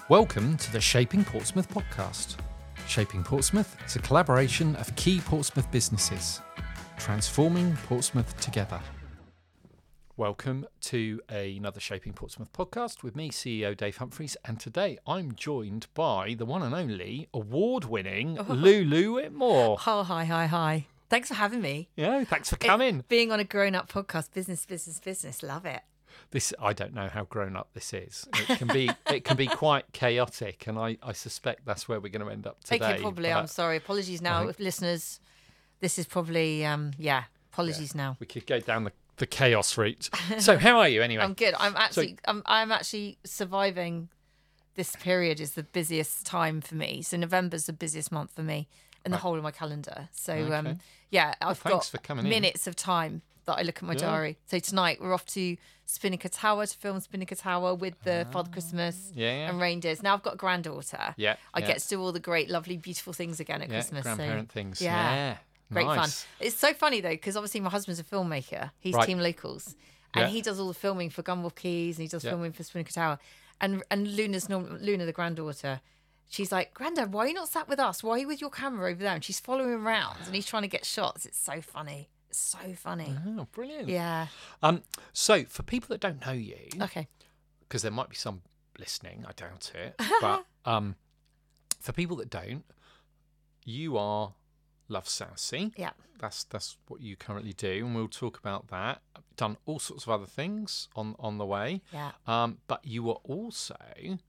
Welcome to the Shaping Portsmouth podcast. Shaping Portsmouth is a collaboration of key Portsmouth businesses, transforming Portsmouth together. Welcome to another Shaping Portsmouth podcast with me, CEO Dave Humphreys, and today I'm joined by the one and only award-winning Lulu Whitmore. Oh, hi. Thanks for having me. Yeah, thanks for coming. Being on a grown-up podcast, business. Love it. This, I don't know how grown up this is. It can be quite chaotic, and I suspect that's where we're going to end up today. Okay, probably. I'm sorry. Apologies now, if listeners. This is probably apologies now. We could go down the chaos route. So, how are you anyway? I'm good. I'm actually surviving. This period is the busiest time for me. So November's the busiest month for me in the whole of my calendar. So I've got minutes of time that I look at my diary. So tonight we're off to Spinnaker Tower to film Spinnaker Tower with the Father Christmas and reindeers. Now I've got a granddaughter. I get to do all the great, lovely, beautiful things again at Christmas. Grandparent things. Yeah. Great nice. fun. It's so funny though, because obviously my husband's a filmmaker. He's Team Locals. And he does all the filming for Gunwolf Keys and he does filming for Spinnaker Tower. And Luna, the granddaughter, she's like, Grandad, why are you not sat with us? Why are you with your camera over there? And she's following him around and he's trying to get shots. It's so funny. It's so funny. Oh, brilliant. Yeah. So for people that don't know you, Okay. because there might be some listening, I doubt it, but for people that don't, you are Love Sousy. Yeah. That's what you currently do, and we'll talk about that. Done all sorts of other things on the way. Yeah. But you were also, and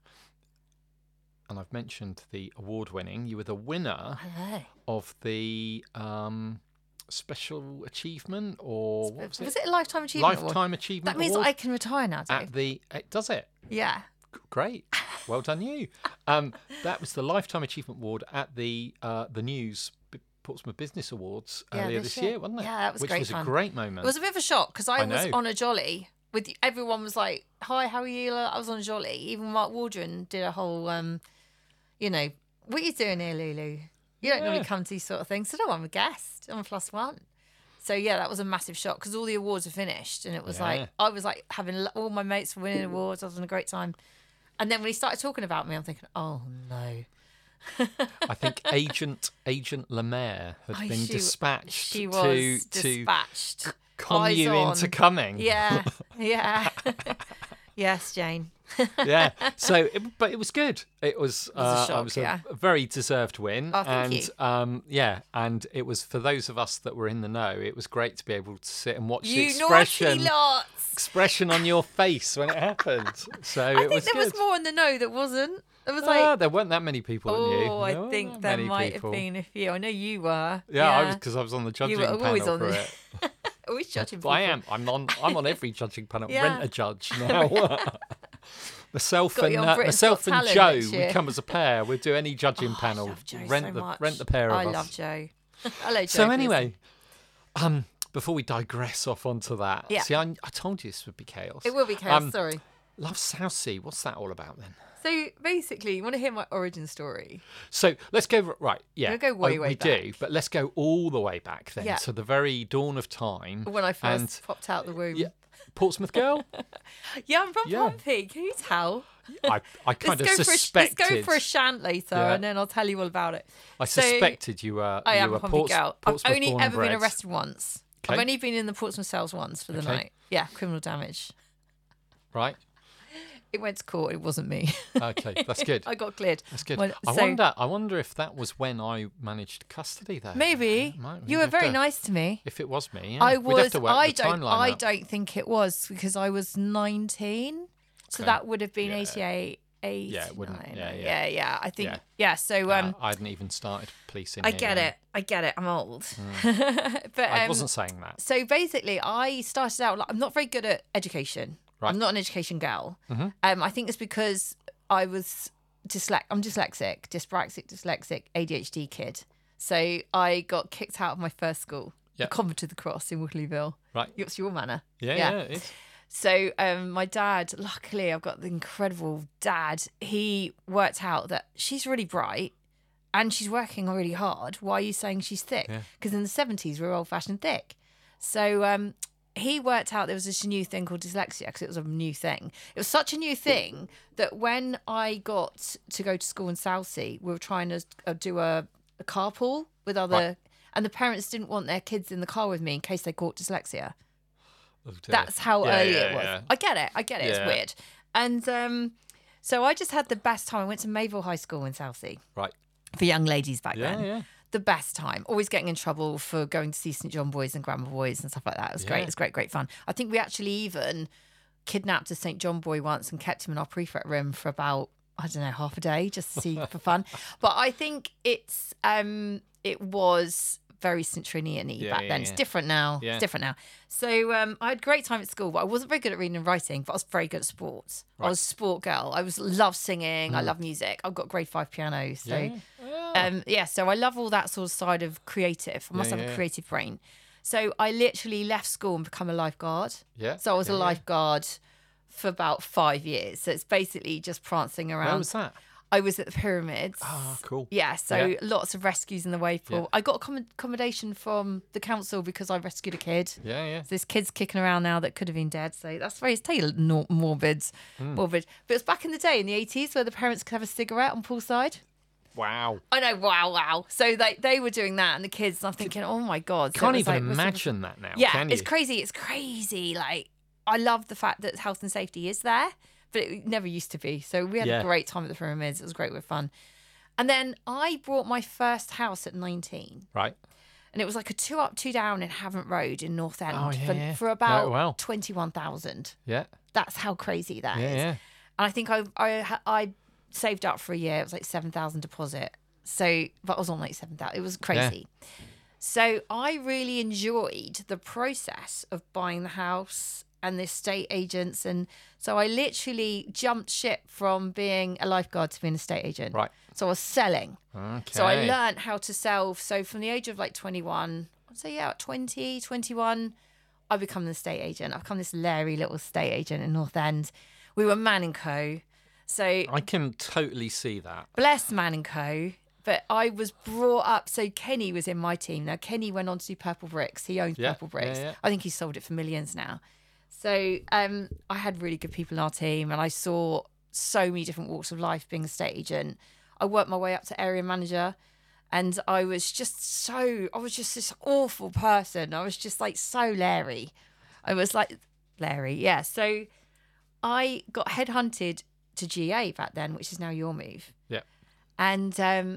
I've mentioned the award-winning, you were the winner of the special achievement, or what was it? Was it a Lifetime Achievement Award? Lifetime Achievement That means Award I can retire now, Dave. Does it? Yeah. Great. Well done you. That was the Lifetime Achievement Award at the News Portsmouth Business Awards earlier this year, wasn't it? Yeah, that was great fun. Which was a great moment. It was a bit of a shock because I was on a jolly with everyone was like, "Hi, how are you?" I was on a jolly. Even Mark Waldron did a whole, what are you doing here, Lulu? You don't normally come to these sort of things. So no, I'm a guest. I'm a +1. So yeah, that was a massive shock because all the awards are finished, and it was like I was like having all my mates were winning awards. I was having a great time, and then when he started talking about me, I'm thinking, oh no. I think Agent Lemaire had been dispatched. She was dispatched. To con you into coming. Yeah. Yes, Jane. Yeah. So, but it was good. It was a shock, it was a very deserved win. Oh, thank you. And it was for those of us that were in the know. It was great to be able to sit and watch the expression on your face when it happened. So I think there was more in the know that wasn't. It was like there weren't that many people that knew. I think there might have been a few. I know you were. Yeah. Because I was on the judging panel for it. Always judging people. I am. I'm on every judging panel. Rent a judge now. Myself and Joe, we come as a pair. We'll do any judging panel. I love Joe rent the pair of us. I love Joe. Hello, Joe. So anyway, before we digress off onto that, see, I told you this would be chaos. It will be chaos. Sorry. Love Sousy. What's that all about then? So basically, you want to hear my origin story? So let's go right. Yeah, we'll go way back. We do, but let's go all the way back then to the very dawn of time when I first popped out the womb. Yeah, Portsmouth girl. Yeah, I'm from Pompey. Can you tell? I kind of suspected. Let's go for a shant later, and then I'll tell you all about it. I suspected you were. I am a Pompey girl. I've only ever been bred. arrested once. Okay. I've only been in the Portsmouth cells once for the night. Yeah, criminal damage. Right. It went to court. It wasn't me. Okay, that's good. I got cleared. That's good. I wonder if that was when I managed custody though. Maybe. You were very nice to me. If it was me, I was. We'd have to work the timeline I out. don't think it was because I was 19. So that would have been 88. 89. Yeah, it wouldn't. Yeah. I think. Yeah. So I hadn't even started policing. I get it. I'm old. But I wasn't saying that. So basically, I started out. I'm not very good at education. Right. I'm not an education gal. Mm-hmm. I think it's because I was I'm dyslexic, dyspraxic, ADHD kid. So I got kicked out of my first school, the Convent of the Cross in Wootleyville. Right. It's your manor. Yeah. It is. So my dad, luckily, I've got the incredible dad. He worked out that she's really bright and she's working really hard. Why are you saying she's thick? Because in the 70s, we were old-fashioned thick. So he worked out there was this new thing called dyslexia because it was a new thing. It was such a new thing that when I got to go to school in Southsea, we were trying to do a carpool with other... Right. And the parents didn't want their kids in the car with me in case they caught dyslexia. Oh, that's how early it was. Yeah. I get it. Yeah. It's weird. And so I just had the best time. I went to Mayville High School in Southsea. Right. For young ladies back then. Yeah. The best time. Always getting in trouble for going to see St John Boys and Grammar Boys and stuff like that. It was great. It was great fun. I think we actually even kidnapped a St John Boy once and kept him in our prefect room for about, I don't know, half a day just to see for fun. But I think it was very St Trinian-y back then. It's different now. Yeah. It's different now. So I had a great time at school, but I wasn't very good at reading and writing, but I was very good at sports. Right. I was a sport girl. I love singing. I love music. I've got grade 5 piano. So so I love all that sort of side of creative. I must have a creative brain. So I literally left school and become a lifeguard. Yeah. So I was a lifeguard for about 5 years. So it's basically just prancing around. Where was that? I was at the Pyramids. Oh, cool. Yeah, so lots of rescues in the wave pool. Yeah. I got accommodation from the council because I rescued a kid. Yeah. So this kid's kicking around now that could have been dead. So that's very, morbid. But it was back in the day in the 80s where the parents could have a cigarette on poolside. Wow. I know, wow. So they were doing that and the kids, and I'm thinking, oh my God. Can't even imagine that now, can you? It's crazy. Like, I love the fact that health and safety is there. But it never used to be. So we had a great time at the Pyramids. It was great with fun. And then I bought my first house at 19. Right. And it was like a 2 up, 2 down in Havant Road in North End for about 21,000. Yeah. That's how crazy that is. Yeah. And I think I saved up for a year. It was like 7,000 deposit. So, but I was on like 7,000. It was crazy. Yeah. So I really enjoyed the process of buying the house and the estate agents. And so I literally jumped ship from being a lifeguard to being an estate agent. Right. So I was selling. Okay. So I learned how to sell. So from the age of like 21, I'd say, at 20, 21, I become an estate agent. I've become this Larry little estate agent in North End. We were Man & Co. So I can totally see that. Bless Man & Co. But I was brought up, so Kenny was in my team. Now, Kenny went on to do Purple Bricks. He owns Purple Bricks. Yeah. I think he sold it for millions now. So I had really good people in our team and I saw so many different walks of life being a estate agent. I worked my way up to area manager and I was just this awful person. I was just like so Larry. I was like Larry, yeah. So I got headhunted to GA back then, which is now Your Move. Yeah. And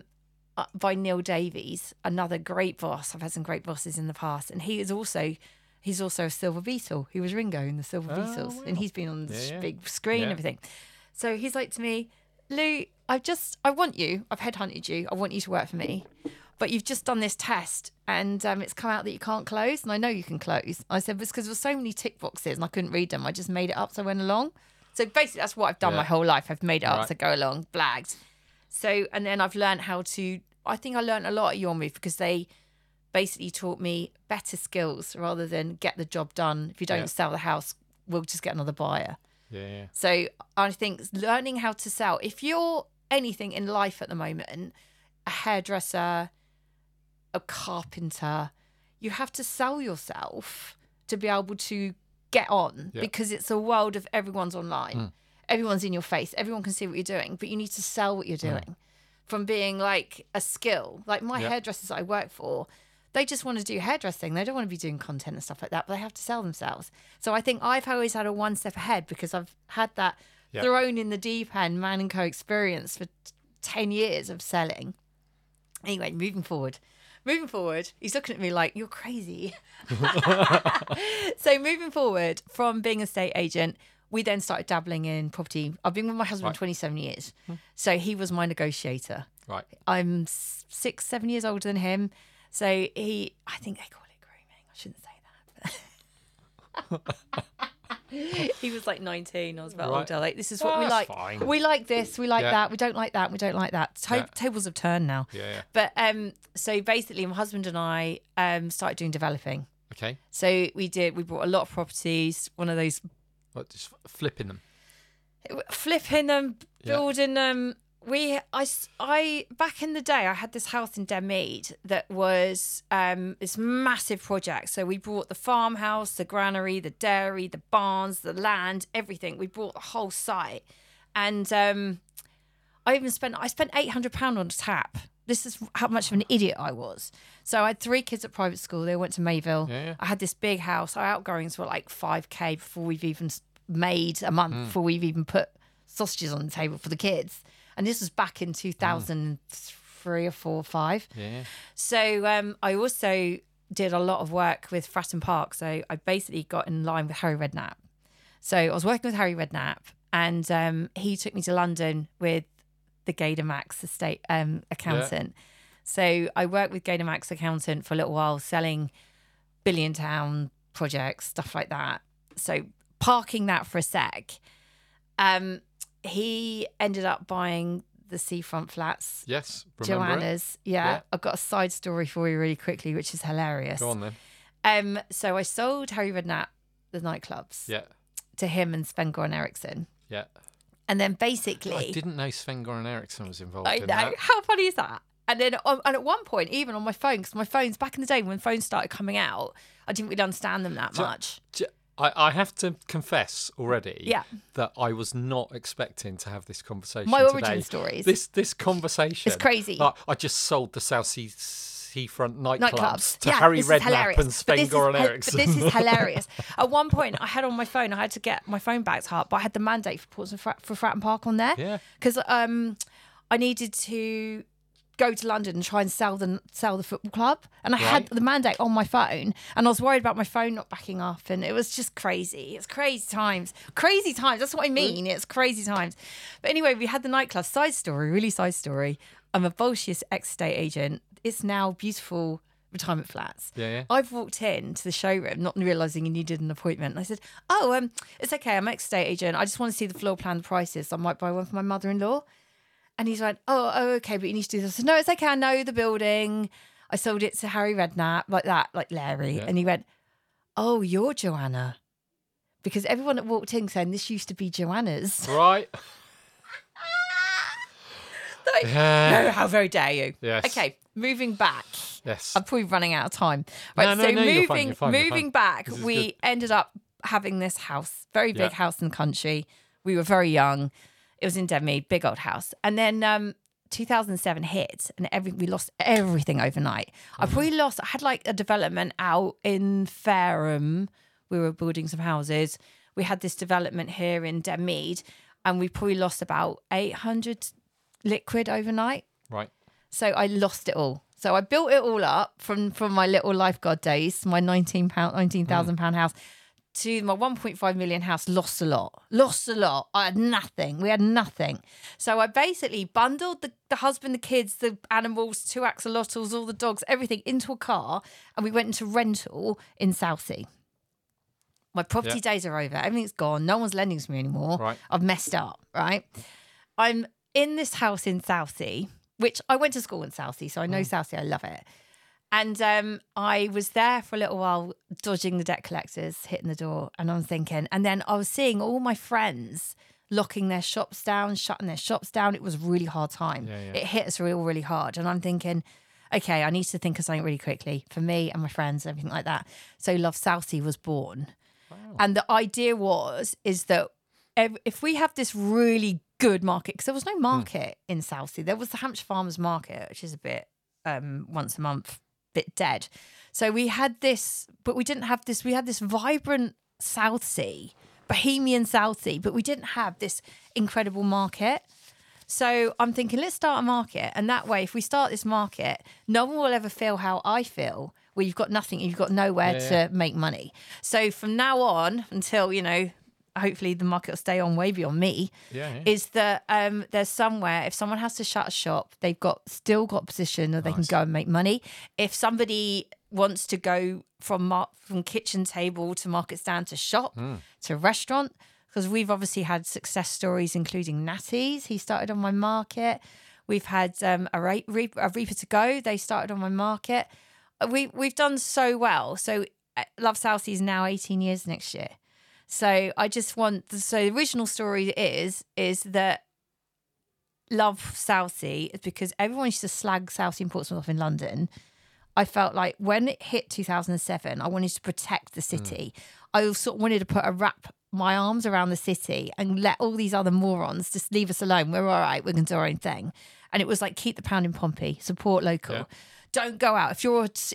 by Neil Davies, another great boss. I've had some great bosses in the past. And he's also a Silver Beetle. He was Ringo in the Silver Beatles. Wow. And he's been on the big screen and everything. So he's like to me, Lou, I want you. I've headhunted you. I want you to work for me. But you've just done this test and it's come out that you can't close. And I know you can close. I said, because there were so many tick boxes and I couldn't read them. I just made it up. So I went along. So basically that's what I've done my whole life. I've made it up to go along, blagged. So, and then I've learned I think I learned a lot at Your Move because they basically taught me better skills rather than get the job done. If you don't sell the house, we'll just get another buyer. Yeah. So I think learning how to sell, if you're anything in life at the moment, a hairdresser, a carpenter, you have to sell yourself to be able to get on because it's a world of everyone's online. Everyone's in your face. Everyone can see what you're doing, but you need to sell what you're doing from being like a skill. Like my hairdressers that I work for, they just want to do hairdressing. They don't want to be doing content and stuff like that, but they have to sell themselves. So I think I've always had a one step ahead because I've had that thrown in the deep end Man & Co experience for 10 years of selling. Anyway, moving forward, he's looking at me like, you're crazy. So moving forward from being a estate agent, we then started dabbling in property. I've been with my husband 27 years. So he was my negotiator. Right. I'm 6-7 years older than him. So I think they call it grooming. I shouldn't say that. He was like 19. I was about older. Like, this is what we like. Fine. We like this. We like that. We don't like that. We don't like that. Tables have turned now. Yeah. But so basically, my husband and I started doing developing. Okay. So we bought a lot of properties. One of those. What, just flipping them? Flipping them, building them. I back in the day, I had this house in Denmead that was this massive project. So we brought the farmhouse, the granary, the dairy, the barns, the land, everything. We brought the whole site, and I spent £800 on a tap. This is how much of an idiot I was. So I had 3 kids at private school. They went to Mayville. Yeah. I had this big house. Our outgoings were like 5k before we've even made a month, before we've even put sausages on the table for the kids. And this was back in 2003 or 4 or 5. Yeah. So I also did a lot of work with Fratton Park. So I basically got in line with Harry Redknapp. So I was working with Harry Redknapp, and he took me to London with the Gaydon Max estate accountant. Yeah. So I worked with Gaydon Max accountant for a little while, selling billion town projects, stuff like that. So parking that for a sec, he ended up buying the seafront flats. Yes, Joanna's. Yeah. I've got a side story for you really quickly, which is hilarious. Go on then. So I sold Harry Redknapp the nightclubs. Yeah. To him and Sven-Goran Eriksson. Yeah. And then basically... I didn't know Sven-Goran Eriksson was involved in that. How funny is that? And then and at one point, even on my phone, because my phones, back in the day when phones started coming out, I didn't really understand them that much. I have to confess already that I was not expecting to have this conversation My today. origin stories. This conversation. It's crazy. I just sold the South Seafront nightclubs to yeah, Harry Redknapp and Sven-Goran Eriksson. But this is hilarious. At one point, I had on my phone, I had to get my phone backed up, but I had the mandate for Portsmouth for Fratton Park on there. Yeah. Because I needed to go to London and try and sell the football club, and I had the mandate on my phone, and I was worried about my phone not backing up, and it was just crazy. It's crazy times. That's what I mean. It's crazy times. But anyway, we had the nightclub. Side story. I'm a Bolshius ex-estate agent. It's now beautiful retirement flats. Yeah. I've walked in to the showroom, not realising you needed an appointment. And I said, it's okay, I'm ex-estate agent. I just want to see the floor plan, the prices. I might buy one for my mother-in-law. And he's like, oh, okay, but you need to do this. I said, no, it's okay, I know the building. I sold it to Harry Redknapp, like that, like Larry. Yeah. And he went, oh, you're Joanna. Because everyone that walked in saying, this used to be Joanna's. Right. No, how very dare you? Yes. Okay, moving back. Yes. I'm probably running out of time. Right, moving back, we ended up having this house, very big house in the country. We were very young. It was in Denmead, big old house. And then 2007 hit, and we lost everything overnight. I had like a development out in Fareham. We were building some houses. We had this development here in Denmead, and we probably lost about 800 liquid overnight. Right. So I lost it all. So I built it all up from my little lifeguard days, my £19,000 house, to my 1.5 million house. Lost a lot. I had nothing. We had nothing. So I basically bundled the husband, the kids, the animals, 2 axolotls, all the dogs, everything into a car, and we went into rental in Southsea. My property days are over. Everything's gone. No one's lending to me anymore. Right. I've messed up, right? I'm in this house in Southsea, which I went to school in Southsea, so I know Southsea. I love it. And I was there for a little while, dodging the debt collectors, hitting the door, and I'm thinking, and then I was seeing all my friends locking their shops down, shutting their shops down. It was a really hard time. Yeah. It hit us really hard. And I'm thinking, okay, I need to think of something really quickly for me and my friends and everything like that. So Love Southsea was born. Wow. And the idea is that if we have this really good market, because there was no market in Southsea. There was the Hampshire Farmers Market, which is a bit once a month, bit dead. So we had this, but we didn't have this. We had this vibrant Southsea, bohemian Southsea, but we didn't have this incredible market. So I'm thinking, let's start a market. And that way, if we start this market, no one will ever feel how I feel, where you've got nothing, you've got nowhere to make money. So from now on, until, hopefully the market will stay on way beyond me, is that there's somewhere, if someone has to shut a shop, they've still got a position that they can go and make money. If somebody wants to go from kitchen table to market stand to shop to restaurant, because we've obviously had success stories, including Natty's. He started on my market. We've had a Reaper to Go. They started on my market. We've done so well. So Love Southsea is now 18 years next year. So I just want, the original story is that love Southsea is because everyone used to slag Southsea and Portsmouth off in London. I felt like when it hit 2007, I wanted to protect the city. I sort of wanted to wrap my arms around the city and let all these other morons just leave us alone. We're all right. We're going to do our own thing. And it was like, keep the pound in Pompey, support local. Yeah. Don't go out. If you're at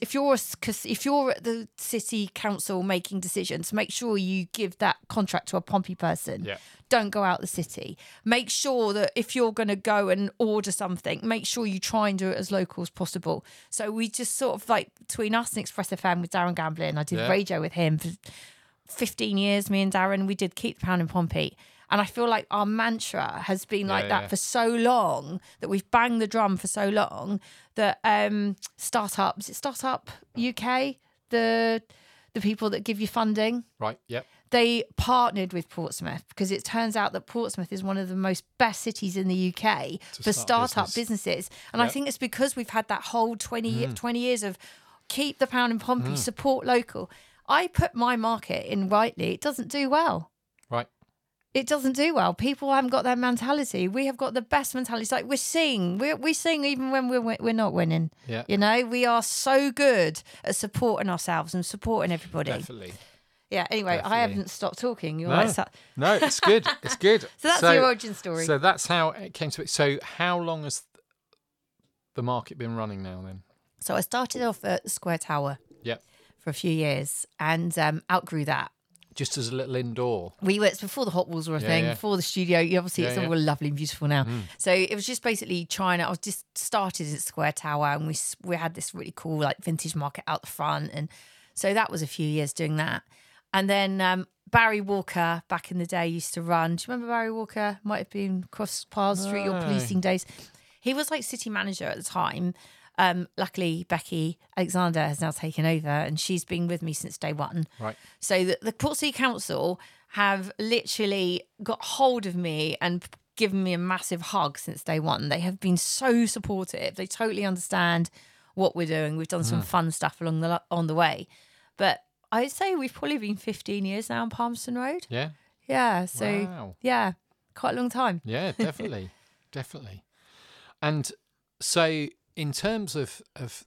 the city council making decisions, make sure you give that contract to a Pompey person. Yeah. Don't go out the city. Make sure that if you're going to go and order something, make sure you try and do it as local as possible. So we just sort of like, between us and Express FM with Darren Gamblin, I did radio with him for 15 years, me and Darren, we did keep the pound in Pompey. And I feel like our mantra has been that for so long, that we've banged the drum for so long, that Startup UK, the people that give you funding. Right, yep. They partnered with Portsmouth because it turns out that Portsmouth is one of the most best cities in the UK for startup businesses. And I think it's because we've had that whole 20 years of keep the pound in Pompey, support local. I put my market in Whiteley. It doesn't do well. Right. It doesn't do well. People haven't got that mentality. We have got the best mentality. It's like we sing even when we're not winning. Yeah. You know, we are so good at supporting ourselves and supporting everybody. Definitely. Yeah, anyway, Definitely. I haven't stopped talking. You're No, it's good. It's good. So that's the origin story. So that's how it came to it. So how long has the market been running now then? So I started off at the Square Tower for a few years and outgrew that. Just as a little indoor? It's before the hot walls were a thing, before the studio. Obviously, it's all lovely and beautiful now. So it was just basically I was just started at Square Tower and we had this really cool like vintage market out the front. And so that was a few years doing that. And then Barry Walker back in the day used to run. Do you remember Barry Walker? Might have been cross paths through your policing days. He was like city manager at the time. Luckily, Becky Alexander has now taken over and she's been with me since day one. Right. So the Port City Council have literally got hold of me and given me a massive hug since day one. They have been so supportive. They totally understand what we're doing. We've done some fun stuff on the way. But I'd say we've probably been 15 years now on Palmerston Road. Yeah. Yeah. So, quite a long time. Yeah, definitely. Definitely. And so in terms of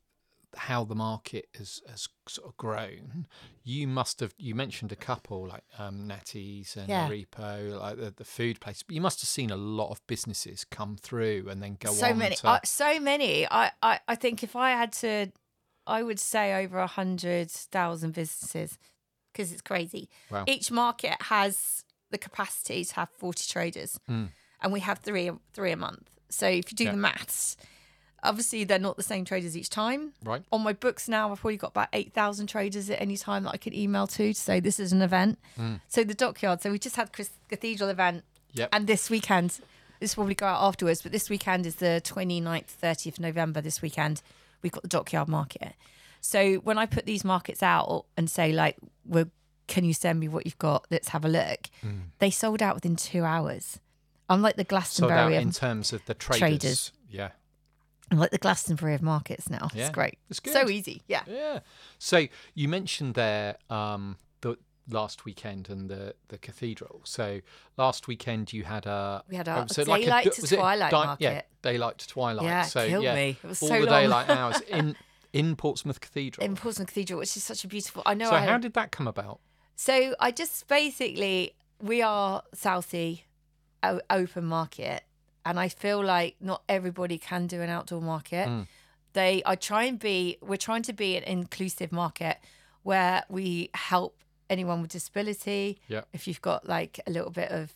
how the market has sort of grown, you mentioned a couple like Natty's and Repo, like the food place, but you must have seen a lot of businesses come through and then go on. So many. I think if I had to, I would say over 100,000 businesses because it's crazy. Wow. Each market has the capacity to have 40 traders and we have three a month. So if you do the maths, obviously they're not the same traders each time. Right. On my books now, I've probably got about 8,000 traders at any time that I could email to say this is an event. So the Dockyard. So we just had Cathedral event and this weekend, this will probably go out afterwards, but this weekend is the 29th, 30th November this weekend. We've got the Dockyard Market. So when I put these markets out and say, like, can you send me what you've got? Let's have a look. They sold out within 2 hours. Unlike the Glastonbury. Sold out in terms of the traders. Yeah. I'm like the Glastonbury of markets now. Yeah. It's great. It's good. So easy. Yeah. Yeah. So you mentioned there the last weekend and the cathedral. So last weekend you had we had a daylight to twilight market. Yeah, daylight to twilight. Yeah, so killed me. It was all so the long. daylight hours in Portsmouth Cathedral. In Portsmouth Cathedral, which is such a beautiful. I know. So how did that come about? So I just basically we are Southsea open market, and I feel like not everybody can do an outdoor market. We're trying to be an inclusive market where we help anyone with disability. Yeah. If you've got like a little bit of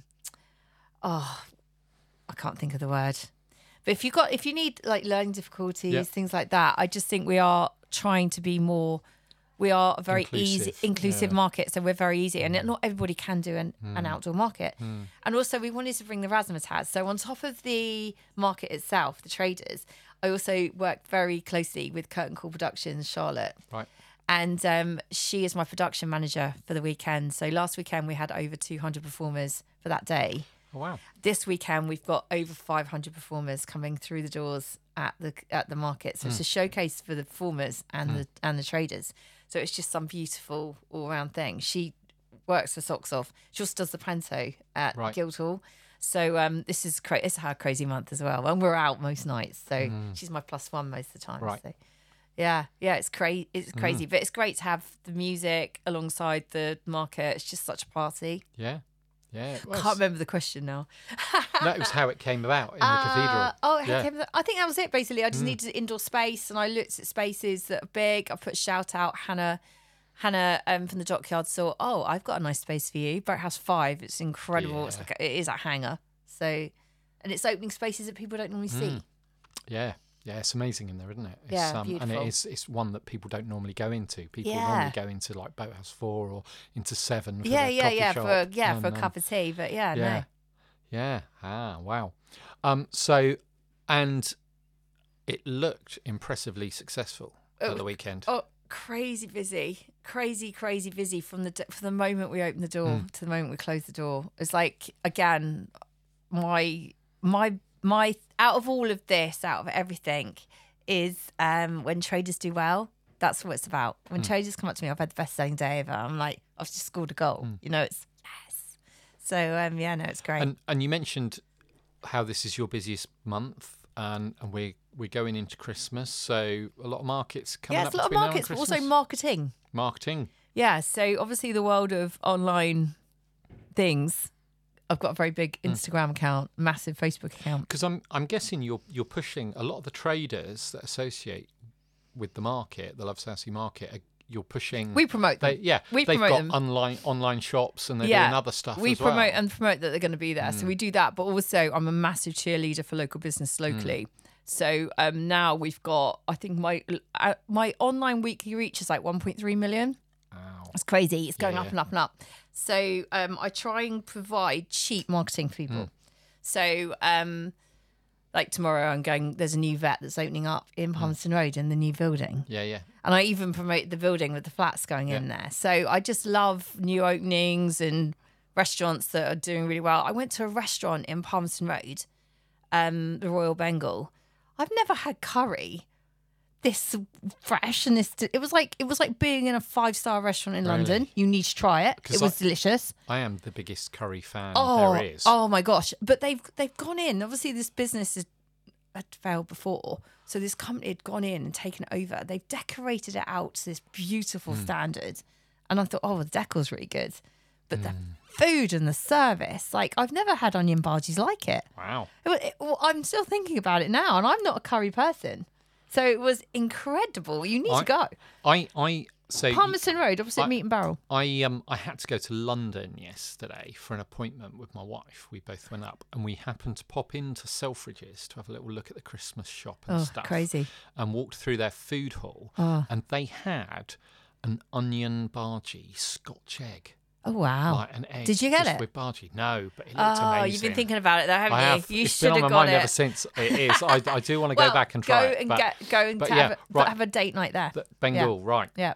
I can't think of the word. But if you need like learning difficulties, things like that, I just think we are trying to be more. We are a very inclusive market, so we're very easy, and not everybody can do an outdoor market. And also, we wanted to bring the razzmatazz. So on top of the market itself, the traders, I also worked very closely with Curtain Call Productions, Charlotte. Right. And she is my production manager for the weekend. So last weekend we had over 200 performers for that day. Oh, wow. This weekend we've got over 500 performers coming through the doors at the market. So it's a showcase for the performers and the traders. So it's just some beautiful all-round thing. She works her socks off. She also does the panto at Guildhall. So this is it's her crazy month as well. And we're out most nights. So she's my +1 most of the time. Right. So yeah, it's crazy. It's crazy, but it's great to have the music alongside the market. It's just such a party. Yeah. Yeah. I can't remember the question now. That was how it came about in the cathedral. I think that was it basically. I just needed indoor space, and I looked at spaces that are big. I put a shout out. Hannah from the Dockyard saw, I've got a nice space for you. Boathouse 5. It's incredible. Yeah. It's like it is a hangar. So, and it's opening spaces that people don't normally see. Yeah. Yeah, it's amazing in there, isn't it? Beautiful. And it's one that people don't normally go into. People normally go into like Boathouse 4 or into 7 for the coffee shop. For a cup of tea. But no. Yeah. Ah, wow. So, and it looked impressively successful at the weekend. Oh, crazy busy. Crazy busy from the moment we opened the door to the moment we closed the door. It's like, again, my out of all of this, out of everything, is when traders do well. That's what it's about. When traders come up to me, I've had the best selling day ever. I'm like, I've just scored a goal. It's yes. So it's great. And you mentioned how this is your busiest month, and we're going into Christmas, so a lot of markets coming up. Yeah, it's a lot of markets, but also marketing. Marketing. Yeah, so obviously the world of online things. I've got a very big Instagram account, massive Facebook account. Because I'm guessing you're pushing a lot of the traders that associate with the market, the Love Southsea market. You're pushing. We promote them. They've got them. online shops, and they're doing other stuff. We as well. promote that they're going to be there. So we do that, but also I'm a massive cheerleader for local business locally. So now we've got, I think my online weekly reach is like 1.3 million. Wow. It's crazy. It's going up and up and up. So I try and provide cheap marketing for people. So like tomorrow there's a new vet that's opening up in Palmerston Road in the new building. Yeah. And I even promote the building with the flats going in there. So I just love new openings and restaurants that are doing really well. I went to a restaurant in Palmerston Road, the Royal Bengal. I've never had curry this fresh and it was like being in a 5-star restaurant in London. You need to try it. It was delicious. I am the biggest curry fan there is. Oh my gosh. But they've gone in. Obviously this business had failed before. So this company had gone in and taken it over. They've decorated it out to this beautiful standard. And I thought, the decor's really good. But the food and the service, like I've never had onion bhajis like it. Wow. I'm still thinking about it now, and I'm not a curry person. So it was incredible. You need to go. So Palmerston Road, opposite Meat and Barrel. I had to go to London yesterday for an appointment with my wife. We both went up, and we happened to pop into Selfridges to have a little look at the Christmas shop and stuff. Crazy. And walked through their food hall, and they had an onion bhaji Scotch egg. Oh, wow. Like an egg. Did you get it? With bhaji. No, but it looked amazing. You've been thinking about it though, haven't you? I have. You it's should been have on my got mind ever since. It is. I do want to go back and try it. Have a date night there. Bengal, right. Yeah.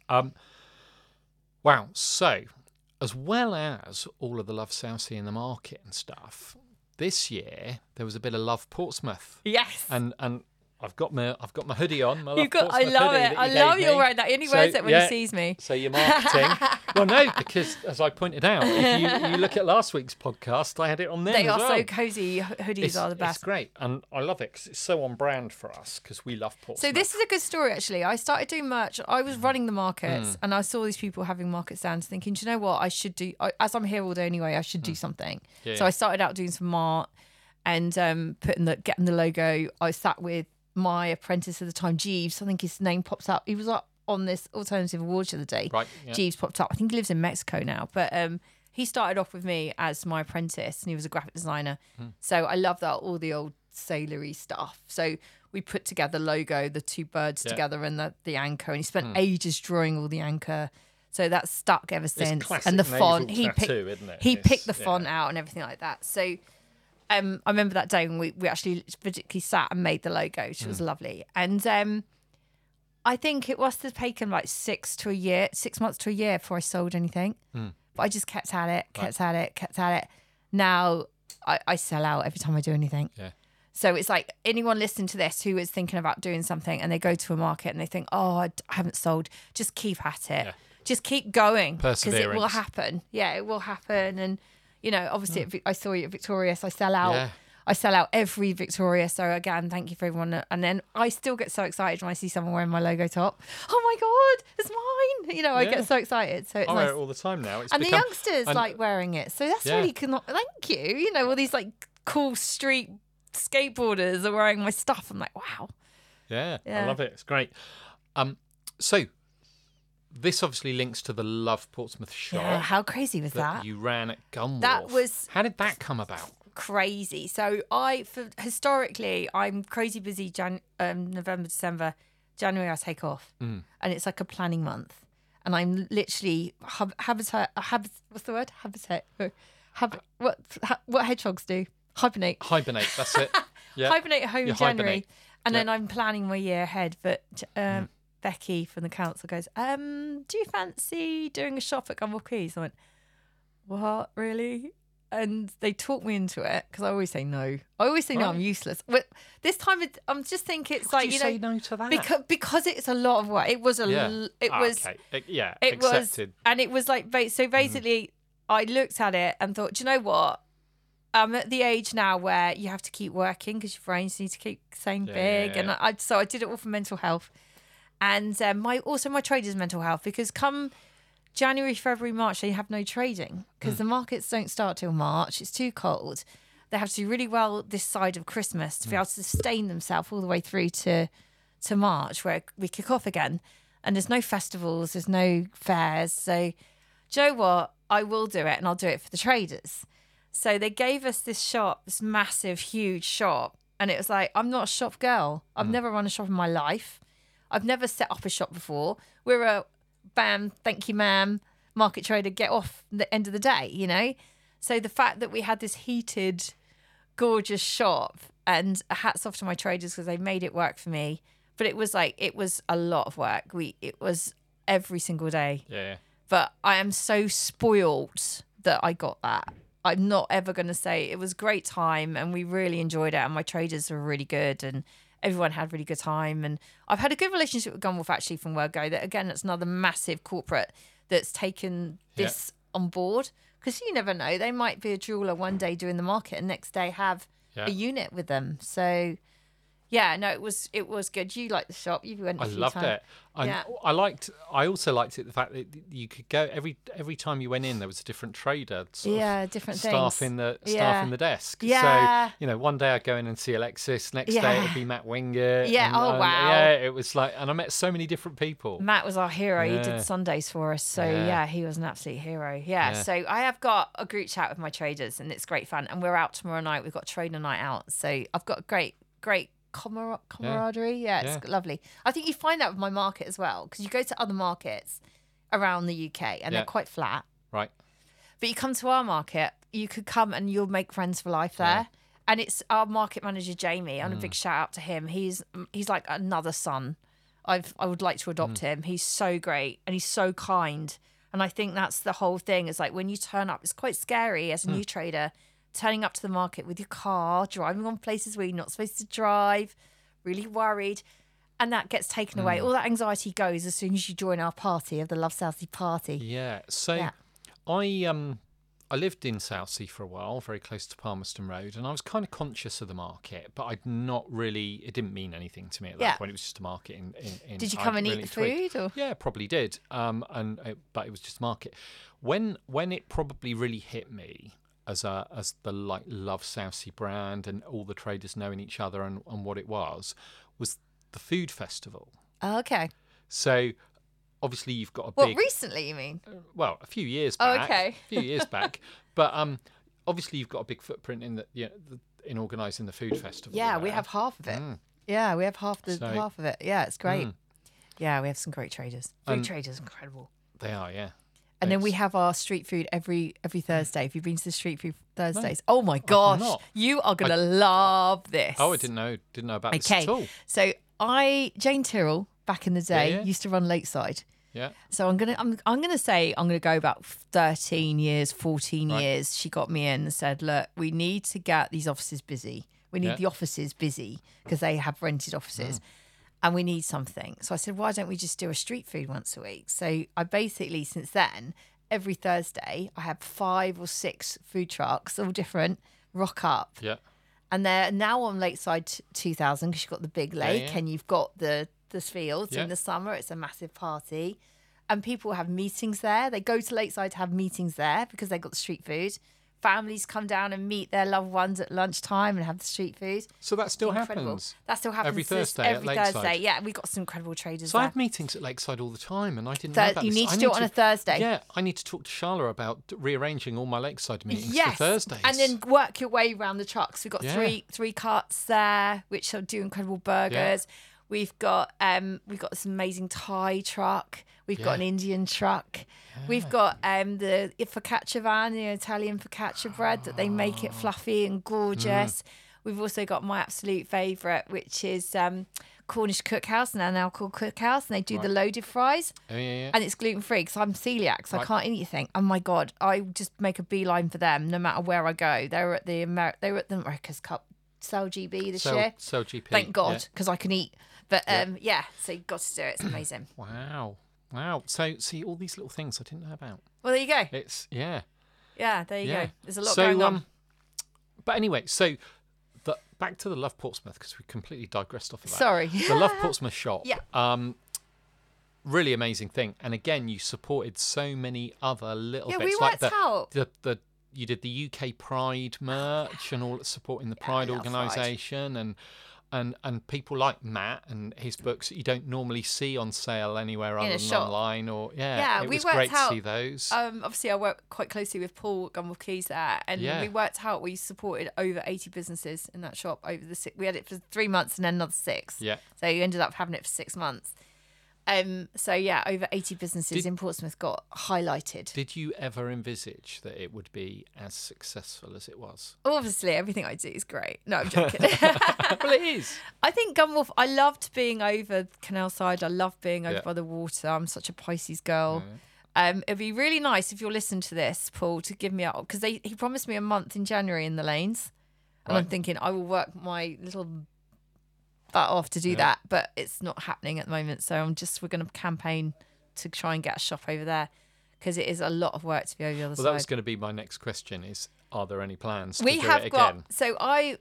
Wow. So, as well as all of the Love Southsea in the market and stuff, this year there was a bit of Love Portsmouth. Yes. And I've got my hoodie on. I love it. I love you're wearing that. He only wears it when he sees me. So you're marketing. Well, no, because as I pointed out, if you look at last week's podcast, I had it on there. They as are well. So cozy. Hoodies are the best. It's great, and I love it because it's so on brand for us because we love Portsmouth. So this is a good story actually. I started doing merch. I was running the markets, and I saw these people having market stands, thinking, do you know what I should do? As I'm here all day anyway, I should do something. Yeah. So I started out doing some art and getting the logo. I sat with my apprentice at the time, Jeeves. I think his name pops up. He was up on this alternative awards the other day. Right. Yeah. Jeeves popped up. I think he lives in Mexico now. But he started off with me as my apprentice, and he was a graphic designer. So I love that, all the old sailory stuff. So we put together the logo, the two birds together, and the anchor. And he spent ages drawing all the anchor. So that's stuck ever since. And the font, he picked the font out and everything like that. So I remember that day when we actually physically sat and made the logo, which was lovely. And I think it must have taken like 6 months to a year before I sold anything. But I just kept at it. Now I sell out every time I do anything. Yeah. So it's like anyone listening to this who is thinking about doing something and they go to a market and they think, I haven't sold, just keep at it. Yeah. Just keep going. Perseverance. Because it will happen. Yeah, it will happen. And You know, obviously I saw you at Victorious. I sell out. Yeah. I sell out every Victoria. So again, thank you for everyone. And then I still get so excited when I see someone wearing my logo top. Oh my God, it's mine. You know, I get so excited. So it's nice. I wear it all the time now. The youngsters like wearing it. So that's really cool. Thank you. You know, all these like cool street skateboarders are wearing my stuff. I'm like, wow. Yeah. I love it. It's great. So this obviously links to the Love Portsmouth shop. Yeah, how crazy was that? You ran at Gunwharf. How did that come about? Crazy. So historically, I'm crazy busy November, December. January I take off. And it's like a planning month. And I'm literally what's the word? What hedgehogs do? Hibernate, that's it. Yeah. Hibernate at home in January. And then I'm planning my year ahead. But Becky from the council goes, do you fancy doing a shop at Gunwharf Quays? I went, what, really? And they talked me into it because I always say no. I always say no, I'm useless. But this time I'm just thinking it's like, you say no to that? Because it's a lot of work. It was accepted. And it was like, so basically I looked at it and thought, do you know what? I'm at the age now where you have to keep working because your brains need to keep staying big. Yeah. And so I did it all for mental health. And my traders' mental health, because come January, February, March, they have no trading because the markets don't start till March. It's too cold. They have to do really well this side of Christmas to be able to sustain themselves all the way through to March, where we kick off again. And there's no festivals, there's no fairs. So, do you know what? I will do it, and I'll do it for the traders. So they gave us this shop, this massive, huge shop. And it was like, I'm not a shop girl. I've never run a shop in my life. I've never set up a shop before. We're a bam, thank you, ma'am, market trader, get off the end of the day, you know? So the fact that we had this heated, gorgeous shop, and hats off to my traders because they made it work for me. But it was a lot of work. It was every single day. Yeah. But I am so spoiled that I got that. I'm not ever going to say it was a great time and we really enjoyed it and my traders were really good and everyone had really good time. And I've had a good relationship with Gunwharf actually from Wordgo. That again, that's another massive corporate that's taken this on board because you never know. They might be a jeweler one day doing the market and next day have a unit with them. So yeah, no, it was good. You liked the shop. You went a few times. I loved it. I also liked it, the fact that you could go every time you went in there was a different trader. Different staff things. Staff in the desk. Yeah. So, one day I'd go in and see Alexis, next day it'd be Matt Wingett. Yeah, wow. Yeah, it was like, and I met so many different people. Matt was our hero. He did Sundays for us. So he was an absolute hero. Yeah. So I have got a group chat with my traders and it's great fun. And we're out tomorrow night. We've got trader night out. So I've got a great camaraderie. It's lovely. I think you find that with my market as well because you go to other markets around the UK and they're quite flat. Right. But you come to our market, you could come and you'll make friends for life there. And it's our market manager, Jamie, and a big shout out to him. He's like another son. I would like to adopt him. He's so great and he's so kind. And I think that's the whole thing. Is like when you turn up, it's quite scary as a new trader, turning up to the market with your car, driving on places where you're not supposed to drive, really worried. And that gets taken away. All that anxiety goes as soon as you join our party of the Love Southsea party. Yeah. So I lived in Southsea for a while, very close to Palmerston Road, and I was kind of conscious of the market, but I'd not really, it didn't mean anything to me at that point. It was just a market in Did you come and eat the food? Or? Yeah, probably did. But it was just market. When it probably really hit me as the like Love Southsea brand and all the traders knowing each other and what it was the food festival. Oh, okay. So obviously you've got a big... What, recently you mean? Well, a few years back. Oh, okay. A few years back. But obviously you've got a big footprint in organising the food festival. Yeah, we have half of it. Yeah, we have half of it. Yeah, it's great. Yeah, we have some great traders. Food traders, incredible. They are, yeah. And then we have our street food every Thursday. If you've been to the street food Thursdays, oh my gosh, you are going to love this. Oh, I didn't know about this at all. So Jane Tyrrell back in the day used to run Lakeside. Yeah. So I'm gonna go about 13 years, 14 years. She got me in and said, look, we need to get these offices busy. We need the offices busy because they have rented offices. And we need something. So I said, why don't we just do a street food once a week? So I basically, since then, every Thursday, I have 5 or 6 food trucks, all different, rock up. Yeah. And they're now on Lakeside 2000 because you've got the big lake and you've got the fields. In the summer, it's a massive party. And people have meetings there. They go to Lakeside to have meetings there because they've got the street food. Families come down and meet their loved ones at lunchtime and have the street food. So that still happens? That still happens. Every Thursday at Lakeside? Thursday, yeah. We've got some incredible traders So there. I have meetings at Lakeside all the time and I didn't know about You this. need to do it on a Thursday. Yeah, I need to talk to Charlotte about rearranging all my Lakeside meetings for Thursdays. And then work your way around the trucks. We've got three carts there, which do incredible burgers. Yeah. We've got this amazing Thai truck. We've got an Indian truck. Yeah. We've got the focaccia van, the Italian focaccia bread that they make it fluffy and gorgeous. We've also got my absolute favourite, which is Cornish Cookhouse, now called Cookhouse, and they do the loaded fries. Oh, yeah. And it's gluten-free because I'm celiac, so I can't eat anything. Oh, my God. I just make a beeline for them no matter where I go. They were at the America's Cup Cell GB this year. Cell GP. Thank God, because I can eat. But, so you've got to do it. It's amazing. Wow. So, see, all these little things I didn't know about. Well, there you go. It's, yeah. Yeah, there you go. There's a lot going on. But anyway, so back to the Love Portsmouth, because we completely digressed off of that. Sorry. The Love Portsmouth shop. Yeah. Really amazing thing. And again, you supported so many other little bits. We worked out. You did the UK Pride merch and all supporting the Pride organisation and people like Matt and his books that you don't normally see on sale anywhere other than online it was great to see those. Obviously I work quite closely with Paul at Gunwolf Keys there, and we worked out we supported over 80 businesses in that shop over the 6. We had it for 3 months and then another 6. Yeah. So you ended up having it for 6 months. Over 80 businesses in Portsmouth got highlighted. Did you ever envisage that it would be as successful as it was? Obviously, everything I do is great. No, I'm joking. Well, it is. I think Gunwolf, I loved being over Canal Side. I love being over by the water. I'm such a Pisces girl. It'd be really nice if you're listening to this, Paul, to give me because he promised me a month in January in the lanes. And I'm thinking I will work my little butt off to do that, but it's not happening at the moment. So we're going to campaign to try and get a shop over there because it is a lot of work to be over the other side. Well, that was going to be my next question is, are there any plans to do it again? So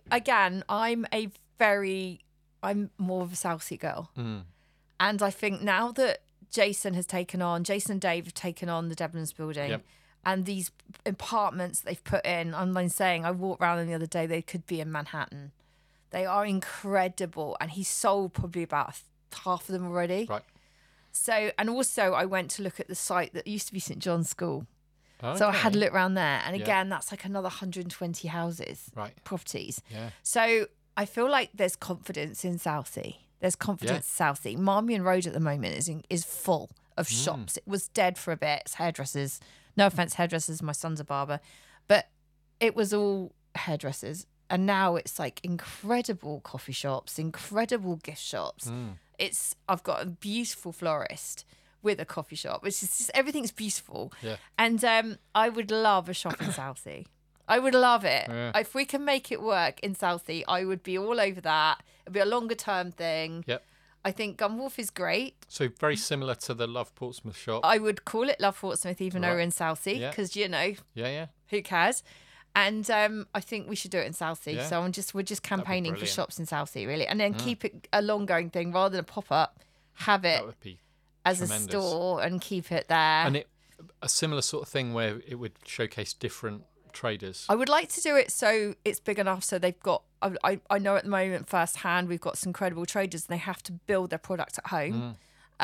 I'm more of a Southsea girl. And I think now that Jason and Dave have taken on the Debenhams building and these apartments they've put in, I'm saying, I walked around them the other day, they could be in Manhattan. They are incredible. And he's sold probably about half of them already. Right. So, and also I went to look at the site that used to be St John's School. Okay. So I had a look around there. And again, that's like another 120 houses, properties. Yeah. So I feel like there's confidence in Southsea. There's confidence in Southsea. Marmion Road at the moment is full of shops. It was dead for a bit. It's hairdressers. No offence, hairdressers. My son's a barber. But it was all hairdressers. And now it's like incredible coffee shops, incredible gift shops. I've got a beautiful florist with a coffee shop, which is just, everything's beautiful. Yeah. And I would love a shop in Southsea. I would love it. Yeah. If we can make it work in Southsea, I would be all over that. It'd be a longer term thing. Yep. I think Gunwolf is great. So very similar to the Love Portsmouth shop. I would call it Love Portsmouth even though we're in Southsea because, who cares? And I think we should do it in Southsea. Yeah. So we're just campaigning for shops in Southsea, really. And then keep it a long-going thing rather than a pop-up. Have it as tremendous. A store and keep it there. And a similar sort of thing where it would showcase different traders. I would like to do it so it's big enough so they've got... I know at the moment firsthand we've got some incredible traders and they have to build their product at home.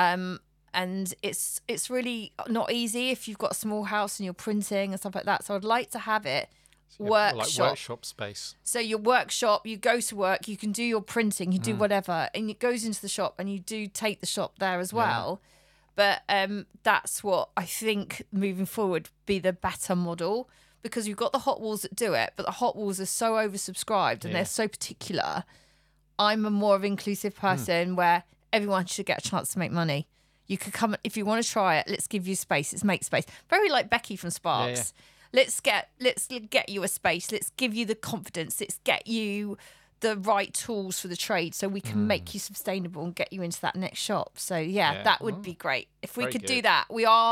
And it's really not easy if you've got a small house and you're printing and stuff like that. So I'd like to have it workshop space. So your workshop, you go to work, you can do your printing, you do whatever, and it goes into the shop and you do take the shop there as well. But that's what I think moving forward be the better model, because you've got the Hot Walls that do it, but the Hot Walls are so oversubscribed and they're so particular. I'm a more of an inclusive person where everyone should get a chance to make money. You could come, if you want to try it, let's give you space, let's make space. Very like Becky from Sparks. Let's get you a space. Let's give you the confidence. Let's get you the right tools for the trade so we can make you sustainable and get you into that next shop. So that would be great. If we could do that. We are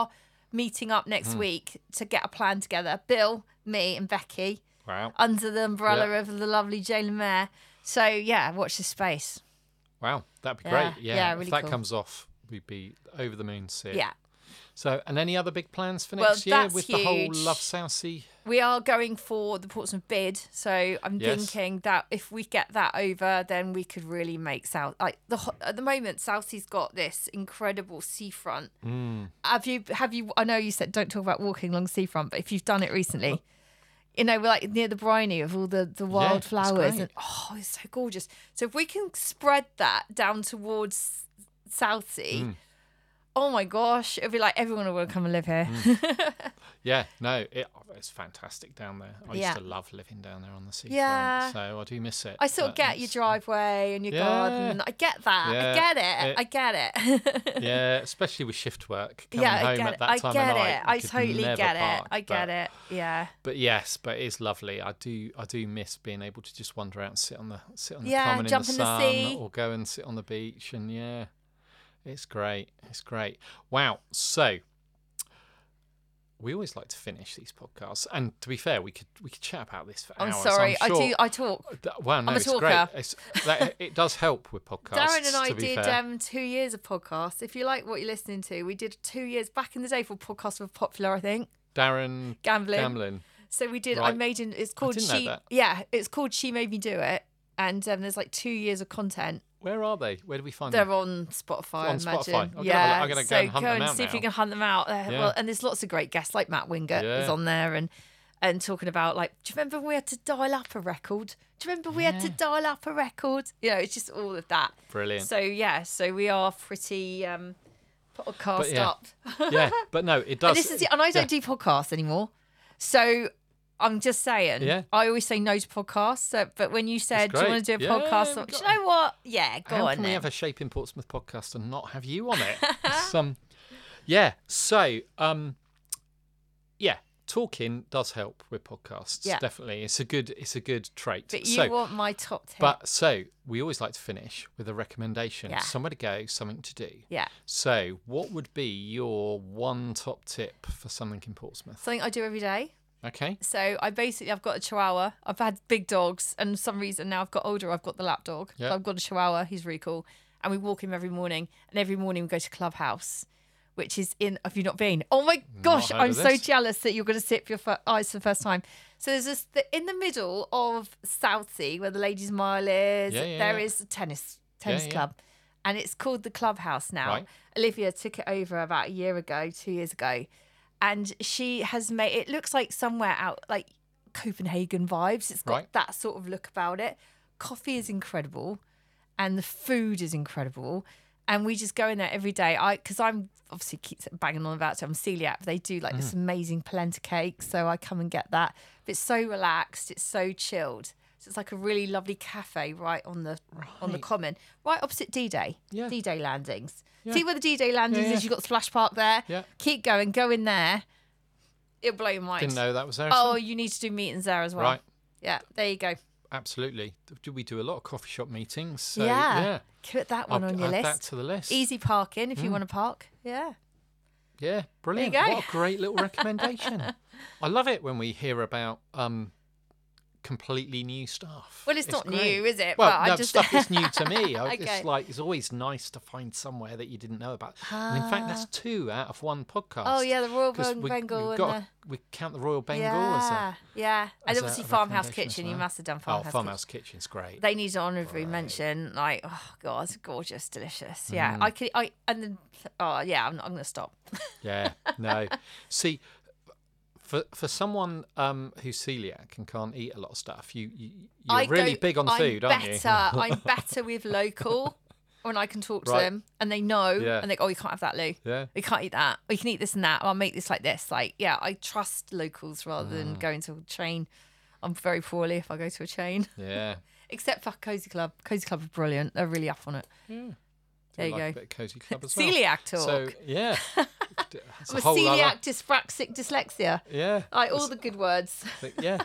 meeting up next week to get a plan together. Bill, me, and Becky. Wow. Under the umbrella of the lovely Jaylen Mayer. So yeah, watch this space. Wow, that'd be great. Yeah, really if that cool. comes off, we'd be over the moon to see it. Yeah. So, and any other big plans for next year with huge. the whole Love Southsea? We are going for the Portsmouth bid, so I'm thinking that if we get that over, then we could really make South. Like at the moment, Southsea's got this incredible seafront. Have you? I know you said don't talk about walking along seafront, but if you've done it recently, we're like near the briny of all the wildflowers, and it's so gorgeous. So if we can spread that down towards Southsea. Oh my gosh, it'll be like everyone will want to come and live here. Yeah, no, it's fantastic down there. I used to love living down there on the seafront, so I do miss it. I sort of get your driveway and your garden. I get that. Yeah, I get it. Yeah, especially with shift work. Coming home at that time of night. I totally get it. I get it. Yeah. But yes, but it's lovely. I do miss being able to just wander out and sit on the common in the jump in sun, the sea. or go and sit on the beach, and it's great. It's great. Wow. So we always like to finish these podcasts, and to be fair, we could chat about this for hours. I'm sorry. I'm sure. I talk. Well, no, I'm a it's talker. great. It does help with podcasts. Darren and I to be did fair. 2 years of podcasts. If you like what you're listening to, we did 2 years back in the day for podcasts were popular, I think. Darren Gamblin. So we did. Right. It's called Know that. Yeah, it's called She Made Me Do It, and there's like 2 years of content. Where are they? Where do we find them? them? They're on Spotify, I imagine. Spotify. I'm going to go and hunt them out see now. if you can hunt them out. Well, and there's lots of great guests, like Matt Wingert is on there, and talking about, like, do you remember when we had to dial up a record? Do you remember we had to dial up a record? It's just all of that. Brilliant. So we are pretty podcast up. Yeah, but no, it does. And I don't do podcasts anymore. So I'm just saying. Yeah. I always say no to podcasts. But when you said, do you want to do a podcast? Do you know what? Yeah, go on. How can we have a Shaping Portsmouth podcast and not have you on it? Yeah. So, talking does help with podcasts. Yeah. Definitely. It's a good trait. But you want my top tip. But so we always like to finish with a recommendation. Yeah. Somewhere to go, something to do. Yeah. So what would be your one top tip for something in Portsmouth? Something I do every day. Okay. So I've got a Chihuahua. I've had big dogs, and for some reason now I've got older. I've got the lap dog. Yep. So I've got a Chihuahua. He's really cool, and we walk him every morning. And every morning we go to Clubhouse, which is in. Have you not been? Oh my gosh, I'm so jealous that you're going to sit with your eyes for the first time. So there's this in the middle of Southsea where the Ladies' Mile is. There is a tennis club, and it's called the Clubhouse now. Right. Olivia took it over about 2 years ago. And she has made it looks like somewhere out like Copenhagen vibes. It's got that sort of look about it. Coffee is incredible, and the food is incredible. And we just go in there every day. Because I'm obviously keep banging on about it. I'm celiac. They do like this amazing polenta cake, so I come and get that. But it's so relaxed. It's so chilled. So it's like a really lovely cafe right on the common, right opposite D-Day. Yeah. D-Day landings. Yeah. See where the D-Day landings is? You've got Splash Park there. Yeah. Keep going. Go in there. It'll blow your mind. Didn't know that was there. Oh, you need to do meetings there as well. Right. Yeah, there you go. Absolutely. We do a lot of coffee shop meetings. So, Put that one on your list. Add that to the list. Easy parking if you want to park. Yeah. Yeah, brilliant. There you go. What a great little recommendation. I love it when we hear about completely new stuff. Well, it's not great. New, is it? Well, no, stuff is new to me. Okay. It's always nice to find somewhere that you didn't know about. And in fact, that's 2 out of 1 podcast. Oh yeah, the Royal Bengal. We count the Royal Bengal as and obviously Farmhouse Kitchen. Well. You must have done Farmhouse Kitchen. Farmhouse Kitchen's great. They need an honorary mention. Like, oh god, it's gorgeous, delicious. Yeah, I'm going to stop. Yeah, no. See. For someone who's celiac and can't eat a lot of stuff, you're really big on food, aren't you? I'm better with local when I can talk to them and they know and they go, oh, you can't have that, Lou. Yeah. You can't eat that. Or you can eat this and that. Or I'll make this like this. Like, I trust locals rather than going to a chain. I'm very poorly if I go to a chain. Yeah. Except for Cozy Club. Cozy Club are brilliant. They're really up on it. Yeah. There you go. A bit of Cozy Club as well. Celiac talk. So, yeah. I'm a celiac, dyspraxic, dyslexia. Yeah. Like all the good words. I think the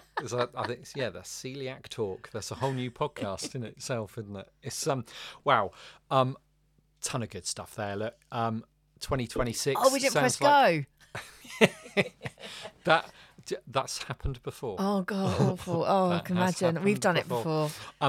celiac talk. That's a whole new podcast in itself, isn't it? It's wow. Ton of good stuff there. Look, 2026. Oh, we didn't press go. That's happened before. Oh God, awful! Oh, I can imagine. We've done it before.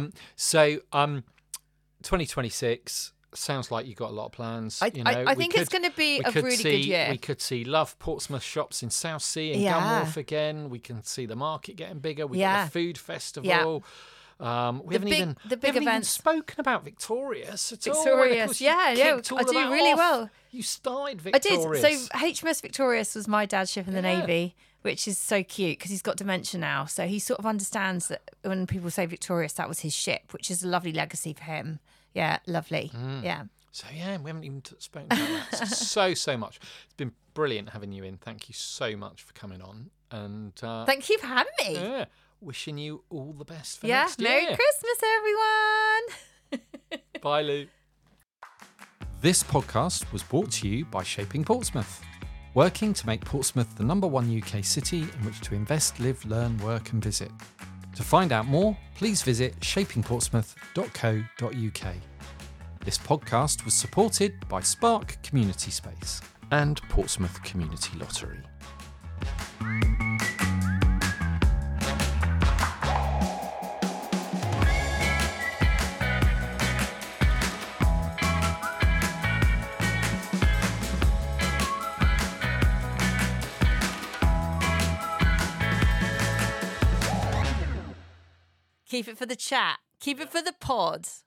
2026 sounds like you've got a lot of plans. I think it's going to be a really good year. We could see Love Portsmouth shops in Southsea and Gunwharf again. We can see the market getting bigger. We got the food festival. We haven't even spoken about Victorious at all. Victorious, I do really well. You started Victorious. I did. So HMS Victorious was my dad's ship in the Navy, which is so cute because he's got dementia now. So he sort of understands that when people say Victorious, that was his ship, which is a lovely legacy for him. Yeah, lovely. Yeah. So we haven't even spoken about that so much. It's been brilliant having you in. Thank you so much for coming on. And thank you for having me. Yeah. Wishing you all the best for next year. Merry Christmas, everyone. Bye, Lou. This podcast was brought to you by Shaping Portsmouth, working to make Portsmouth the #1 UK city in which to invest, live, learn, work and visit. To find out more, please visit shapingportsmouth.co.uk. This podcast was supported by Spark Community Space and Portsmouth Community Lottery. Keep it for the chat. Keep it for the pod.